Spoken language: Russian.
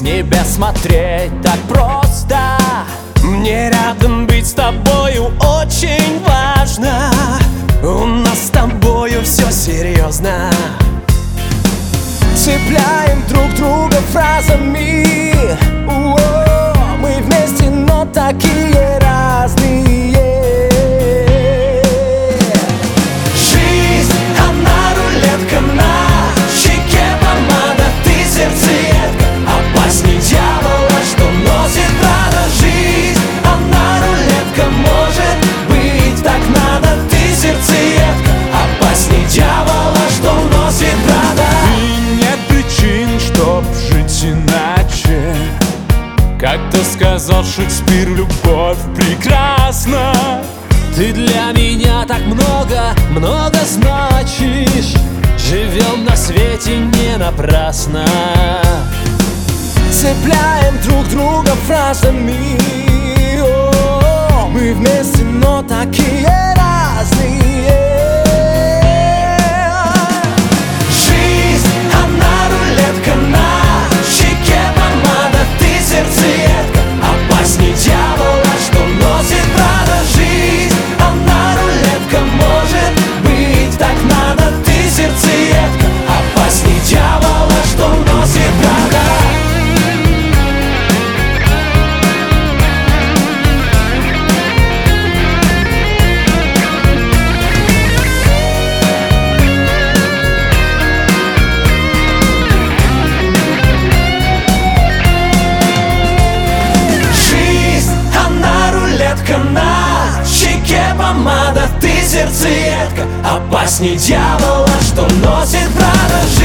небес смотреть так просто. Мне рядом быть с тобою очень важно. У нас с тобою все серьезно. Цепляем друг друга фразами. Мы вместе, но такие разные. Жизнь, она рулетка, на щеке помада, ты сердцеедка, опасней дьявола, что носит Прада. Жизнь, она рулетка, может быть так надо, ты сердцеедка, опасней дьявола, что носит Прада. И нет причин, чтоб жить иначе. Как-то сказал Шекспир, любовь прекрасна. Ты для меня так много, много значишь. Живем на свете не напрасно. Цепляем друг друга фразами. Мы вместе, но такие разные. Жизнь, она рулетка, на щеке помада, ты сердцеедка, опасней дьявола, что носит Прада. Жизнь, она рулетка, может быть так надо, ты сердцеедка, опасней дьявола, что носит Прада. На щеке помада, ты сердцеедка, опасней дьявола, что носит Прада.